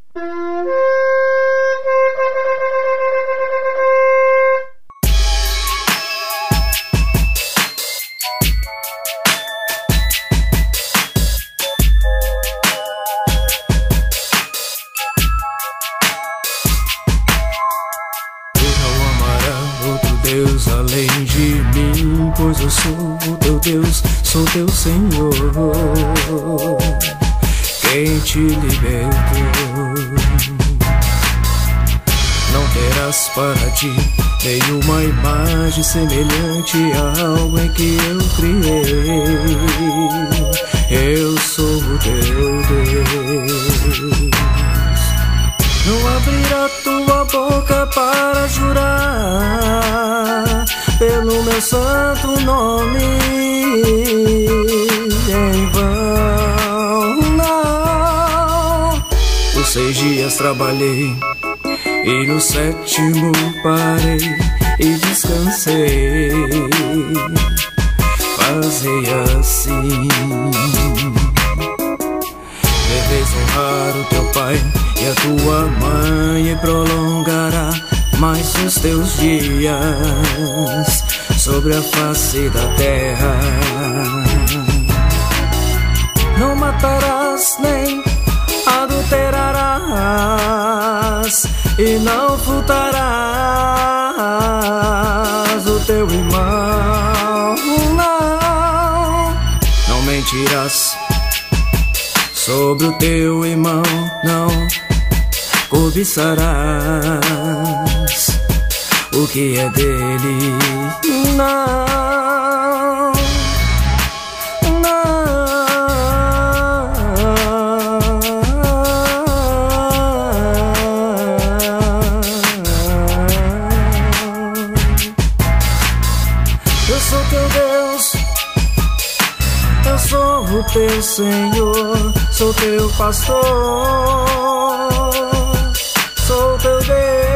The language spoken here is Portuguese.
Deus além de mim, pois eu sou o teu Deus, sou teu Senhor, quem te libertou. Não terás para ti nenhuma imagem semelhante a algo em que eu criei. Eu sou o teu Deus. Não abrirá tua boca para jurar pelo meu santo nome em vão, não. Por 6 dias trabalhei e no 7º parei e descansei. Fazei assim. Deves honrar o teu pai e a tua mãe, e prolongará mais os teus dias sobre a face da terra. Não matarás nem adulterarás e não furtarás o teu irmão, não mentirás sobre o teu irmão, não cobiçarás o que é dele, não, não. Eu sou teu Deus, eu sou o teu Senhor, sou teu pastor, sou teu Deus.